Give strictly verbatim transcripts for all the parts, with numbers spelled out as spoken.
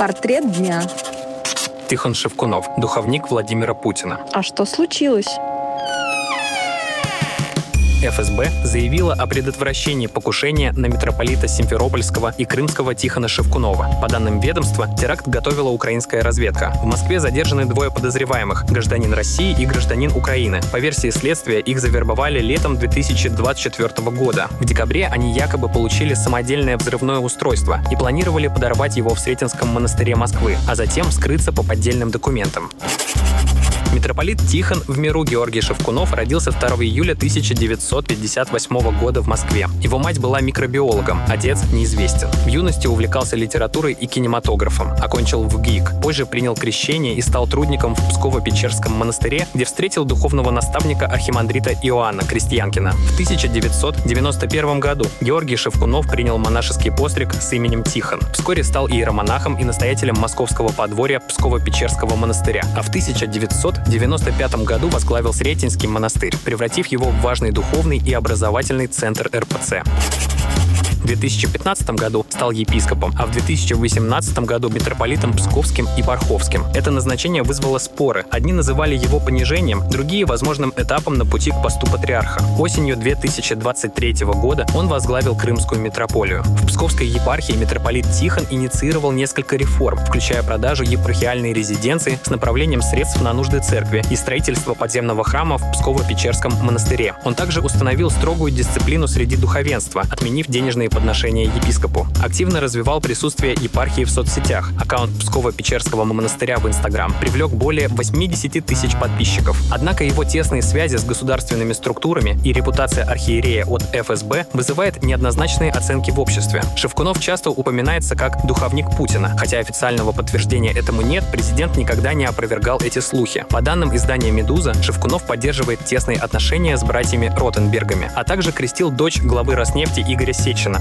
Портрет дня. Тихон Шевкунов, духовник Владимира Путина. А что случилось? эф эс бэ заявила о предотвращении покушения на митрополита Симферопольского и Крымского Тихона Шевкунова. По данным ведомства, теракт готовила украинская разведка. В Москве задержаны двое подозреваемых – гражданин России и гражданин Украины. По версии следствия, их завербовали летом две тысячи двадцать четвёртого года. В декабре они якобы получили самодельное взрывное устройство и планировали подорвать его в Сретенском монастыре Москвы, а затем скрыться по поддельным документам. Митрополит Тихон в миру Георгий Шевкунов родился второго июля тысяча девятьсот пятьдесят восьмого года в Москве. Его мать была микробиологом, отец неизвестен. В юности увлекался литературой и кинематографом. Окончил в ГИК. Позже принял крещение и стал трудником в Псково-Печерском монастыре, где встретил духовного наставника архимандрита Иоанна Крестьянкина. В тысяча девятьсот девяносто первом году Георгий Шевкунов принял монашеский постриг с именем Тихон. Вскоре стал иеромонахом и настоятелем московского подворья Псково-Печерского монастыря. А в тысяча девятьсот девяносто пятом году возглавил Сретенский монастырь, превратив его в важный духовный и образовательный центр эр пэ цэ. В две тысячи пятнадцатом году стал епископом, а в две тысячи восемнадцатом году митрополитом Псковским и Парховским. Это назначение вызвало споры. Одни называли его понижением, другие — возможным этапом на пути к посту патриарха. Осенью две тысячи двадцать третьего года он возглавил Крымскую митрополию. В Псковской епархии митрополит Тихон инициировал несколько реформ, включая продажу епархиальной резиденции с направлением средств на нужды церкви и строительство подземного храма в Псково-Печерском монастыре. Он также установил строгую дисциплину среди духовенства, отменив денежные подношения епископу. Активно развивал присутствие епархии в соцсетях. Аккаунт Псково-Печерского монастыря в Инстаграм привлек более восемьдесят тысяч подписчиков. Однако его тесные связи с государственными структурами и репутация архиерея от эф эс бэ вызывает неоднозначные оценки в обществе. Шевкунов часто упоминается как духовник Путина. Хотя официального подтверждения этому нет, президент никогда не опровергал эти слухи. По данным издания «Медуза», Шевкунов поддерживает тесные отношения с братьями Ротенбергами, а также крестил дочь главы Роснефти Игоря Сечина.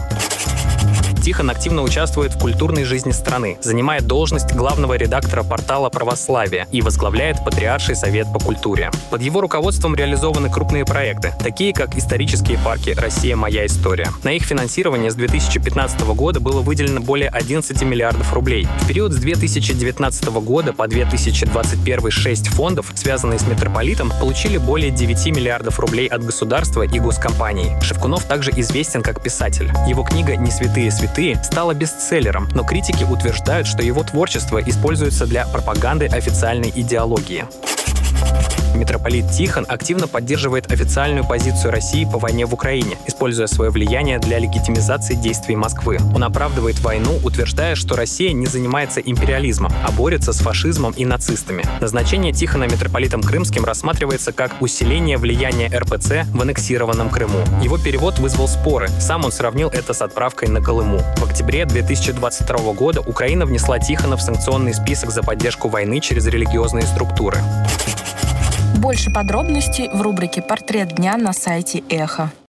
Тихон активно участвует в культурной жизни страны, занимает должность главного редактора портала «Православие» и возглавляет Патриарший совет по культуре. Под его руководством реализованы крупные проекты, такие как исторические парки «Россия. Моя история». На их финансирование с две тысячи пятнадцатого года было выделено более одиннадцати миллиардов рублей. В период с две тысячи девятнадцатого года по две тысячи двадцать первый шесть фондов, связанные с митрополитом, получили более девяти миллиардов рублей от государства и госкомпаний. Шевкунов также известен как писатель. Его книга «Не святые святые» стала бестселлером, но критики утверждают, что его творчество используется для пропаганды официальной идеологии. Митрополит Тихон активно поддерживает официальную позицию России по войне в Украине, используя свое влияние для легитимизации действий Москвы. Он оправдывает войну, утверждая, что Россия не занимается империализмом, а борется с фашизмом и нацистами. Назначение Тихона митрополитом Крымским рассматривается как усиление влияния эр пэ цэ в аннексированном Крыму. Его перевод вызвал споры. Сам он сравнил это с отправкой на Колыму. В октябре две тысячи двадцать второго года Украина внесла Тихона в санкционный список за поддержку войны через религиозные структуры. Больше подробностей в рубрике «Портрет дня» на сайте Эхо.